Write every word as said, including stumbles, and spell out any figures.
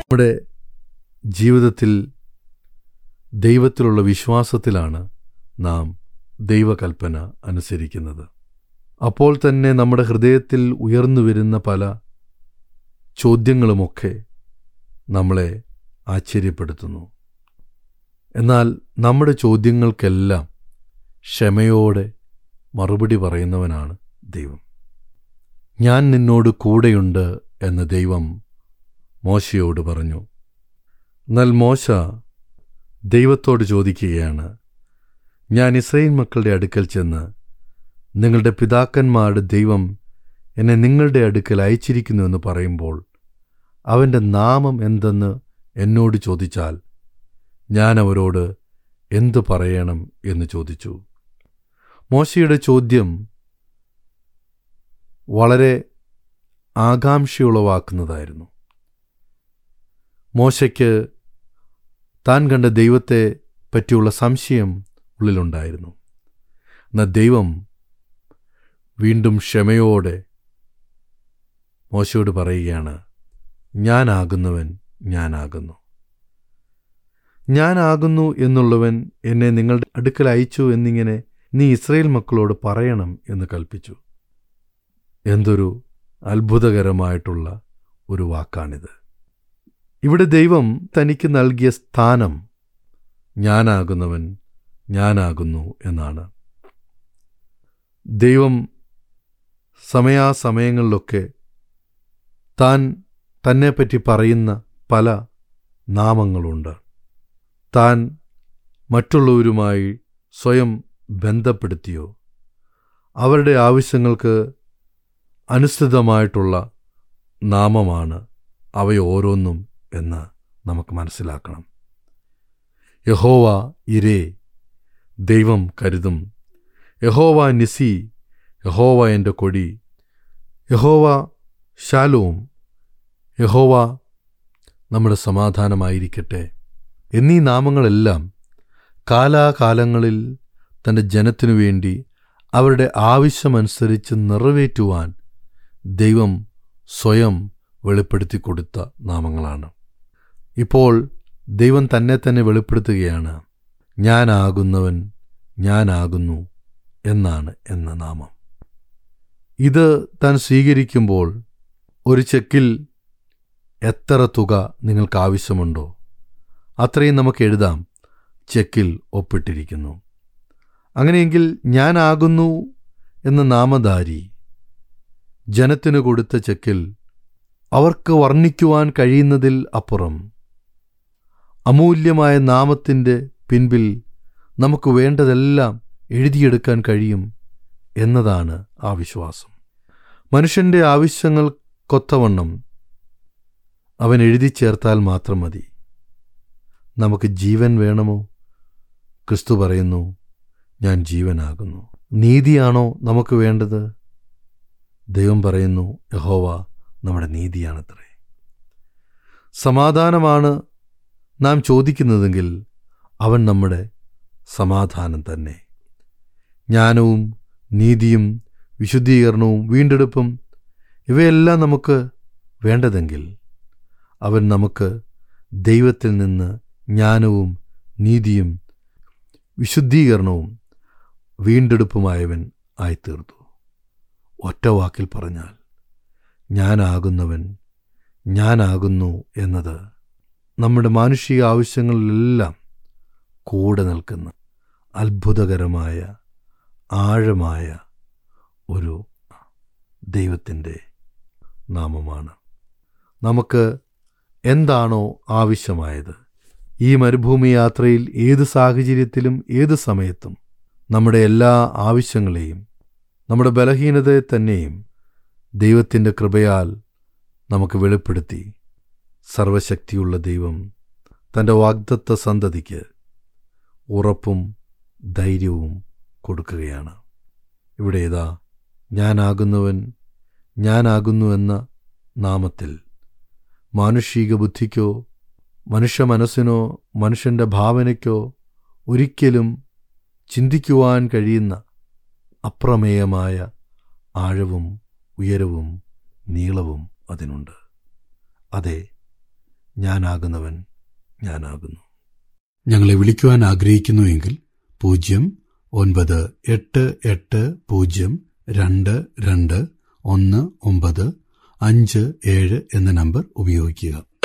നമ്മുടെ ജീവിതത്തിൽ ദൈവത്തിലുള്ള വിശ്വാസത്തിലാണ് നാം ദൈവകൽപ്പന അനുസരിക്കുന്നത്. അപ്പോൾ തന്നെ നമ്മുടെ ഹൃദയത്തിൽ ഉയർന്നു വരുന്ന പല ചോദ്യങ്ങളുമൊക്കെ നമ്മളെ ആശ്ചര്യപ്പെടുത്തുന്നു. എന്നാൽ നമ്മുടെ ചോദ്യങ്ങൾക്കെല്ലാം ക്ഷമയോടെ മറുപടി പറയുന്നവനാണ് ദൈവം. ഞാൻ നിന്നോട് കൂടെയുണ്ട് എന്ന് ദൈവം മോശയോട് പറഞ്ഞു. എന്നാൽ മോശ ദൈവത്തോട് ചോദിക്കുകയാണ്, ഞാൻ ഇസ്രായേൽ മക്കളുടെ അടുക്കൽ ചെന്ന് നിങ്ങളുടെ പിതാക്കന്മാരുടെ ദൈവം എന്നെ നിങ്ങളുടെ അടുക്കൽ അയച്ചിരിക്കുന്നു എന്ന് പറയുമ്പോൾ അവൻ്റെ നാമം എന്തെന്ന് എന്നോട് ചോദിച്ചാൽ ഞാൻ അവരോട് എന്തു പറയണം എന്ന് ചോദിച്ചു. മോശയുടെ ചോദ്യം വളരെ ആകാംക്ഷയുളവാക്കുന്നതായിരുന്നു. മോശയ്ക്ക് താൻ കണ്ട ദൈവത്തെ പറ്റിയുള്ള സംശയം ഉള്ളിലുണ്ടായിരുന്നു. എന്നാൽ ദൈവം വീണ്ടും ക്ഷമയോടെ മോശയോട് പറയുകയാണ്, ഞാനാകുന്നവൻ ഞാനാകുന്നു. ഞാനാകുന്നു എന്നുള്ളവൻ എന്നെ നിങ്ങളുടെ അടുക്കൽ അയച്ചു എന്നിങ്ങനെ നീ ഇസ്രായേൽ മക്കളോട് പറയണം എന്ന് കൽപ്പിച്ചു. എന്തൊരു അത്ഭുതകരമായിട്ടുള്ള ഒരു വാക്കാണിത്. ഇവിടെ ദൈവം തനിക്ക് നൽകിയ സ്ഥാനം ഞാനാകുന്നവൻ ഞാനാകുന്നു എന്നാണ്. ദൈവം സമയാസമയങ്ങളിലൊക്കെ താൻ തന്നെപ്പറ്റി പറയുന്ന പല നാമങ്ങളുണ്ട്. താൻ മറ്റുള്ളവരുമായി സ്വയം ബന്ധപ്പെടുത്തിയോ അവരുടെ ആവശ്യങ്ങൾക്ക് അനുസൃതമായിട്ടുള്ള നാമമാണ് അവയോരോന്നും എന്ന് നമുക്ക് മനസ്സിലാക്കണം. യഹോവ ഇരേ, ദൈവം കരുതും. യഹോവ നിസി, യഹോവ എൻ്റെ കൊടി. യഹോവ ശാലോം, യഹോവ നമ്മുടെ സമാധാനമായിരിക്കട്ടെ എന്നീ നാമങ്ങളെല്ലാം കാലാകാലങ്ങളിൽ തൻ്റെ ജനത്തിനു വേണ്ടി അവരുടെ ആവശ്യമനുസരിച്ച് നിറവേറ്റുവാൻ ദൈവം സ്വയം വെളിപ്പെടുത്തി കൊടുത്ത നാമങ്ങളാണ്. ഇപ്പോൾ ദൈവം തന്നെ തന്നെ വെളിപ്പെടുത്തുകയാണ്, ഞാനാകുന്നവൻ ഞാനാകുന്നു എന്നാണ് എന്ന നാമം. ഇത് താൻ സ്വീകരിക്കുമ്പോൾ ഒരു ചെക്കിൽ എത്ര തുക നിങ്ങൾക്ക് ആവശ്യമുണ്ടോ അത്രയും നമുക്ക് എഴുതാം, ചെക്കിൽ ഒപ്പിട്ടിരിക്കുന്നു. അങ്ങനെയെങ്കിൽ ഞാനാകുന്നു എന്ന നാമധാരി ജനത്തിനു കൊടുത്ത ചെക്കിൽ അവർക്ക് വർണ്ണിക്കുവാൻ കഴിയുന്നതിൽ അപ്പുറം അമൂല്യമായ നാമത്തിൻ്റെ പിൻപിൽ നമുക്ക് വേണ്ടതെല്ലാം എഴുതിയെടുക്കാൻ കഴിയും എന്നതാണ് ആ വിശ്വാസം. മനുഷ്യൻ്റെ ആവശ്യങ്ങൾക്കൊത്തവണ്ണം അവൻ എഴുതി ചേർത്താൽ മാത്രം മതി. നമുക്ക് ജീവൻ വേണമോ? ക്രിസ്തു പറയുന്നു, ഞാൻ ജീവനാകുന്നു. നീതിയാണോ നമുക്ക് വേണ്ടത്? ദൈവം പറയുന്നു, യഹോവ നമ്മുടെ നീതിയാണത്രേ. സമാധാനമാണ് നാം ചോദിക്കുന്നതെങ്കിൽ അവൻ നമ്മുടെ സമാധാനം തന്നെ. ജ്ഞാനവും നീതിയും വിശുദ്ധീകരണവും വീണ്ടെടുപ്പും ഇവയെല്ലാം നമുക്ക് വേണ്ടതെങ്കിൽ അവൻ നമുക്ക് ദൈവത്തിൽ നിന്ന് ജ്ഞാനവും നീതിയും വിശുദ്ധീകരണവും വീണ്ടെടുപ്പുമായവൻ ആയിത്തീർത്തു. ഒറ്റ വാക്കിൽ പറഞ്ഞാൽ ഞാനാകുന്നവൻ ഞാനാകുന്നു എന്നത് നമ്മുടെ മാനുഷിക ആവശ്യങ്ങളിലെല്ലാം കൂടെ നിൽക്കുന്ന അത്ഭുതകരമായ ആഴമായ ഒരു ദൈവത്തിൻ്റെ നാമമാണ്. നമുക്ക് എന്താണോ ആവശ്യമായത്, ഈ മരുഭൂമി യാത്രയിൽ ഏത് സാഹചര്യത്തിലും ഏത് സമയത്തും നമ്മുടെ എല്ലാ ആവശ്യങ്ങളെയും നമ്മുടെ ബലഹീനതയെ തന്നെയും ദൈവത്തിൻ്റെ കൃപയാൽ നമുക്ക് വെളിപ്പെടുത്തി സർവശക്തിയുള്ള ദൈവം തൻ്റെ വാഗ്ദത്ത സന്തതിക്ക് ഉറപ്പും ധൈര്യവും കൊടുക്കുകയാണ്. ഇവിടെ ഇതാ ഞാനാകുന്നവൻ ഞാനാകുന്നു എന്ന നാമത്തിൽ മാനുഷിക ബുദ്ധിക്കോ മനുഷ്യ മനസ്സിനോ മനുഷ്യൻ്റെ ഭാവനയ്ക്കോ ഒരിക്കലും ചിന്തിക്കുവാൻ കഴിയുന്ന അപ്രമേയമായ ആഴവും ഉയരവും നീളവും അതിനുണ്ട്. അതെ, ഞാനാകുന്നവൻ ഞാനാകുന്നു. ഞങ്ങളെ വിളിക്കുവാൻ ആഗ്രഹിക്കുന്നുവെങ്കിൽ പൂജ്യം ഒൻപത് എട്ട് എട്ട് പൂജ്യം രണ്ട് രണ്ട് ഒന്ന് ഒമ്പത് അഞ്ച് ഏഴ് എന്ന നമ്പർ ഉപയോഗിക്കുക.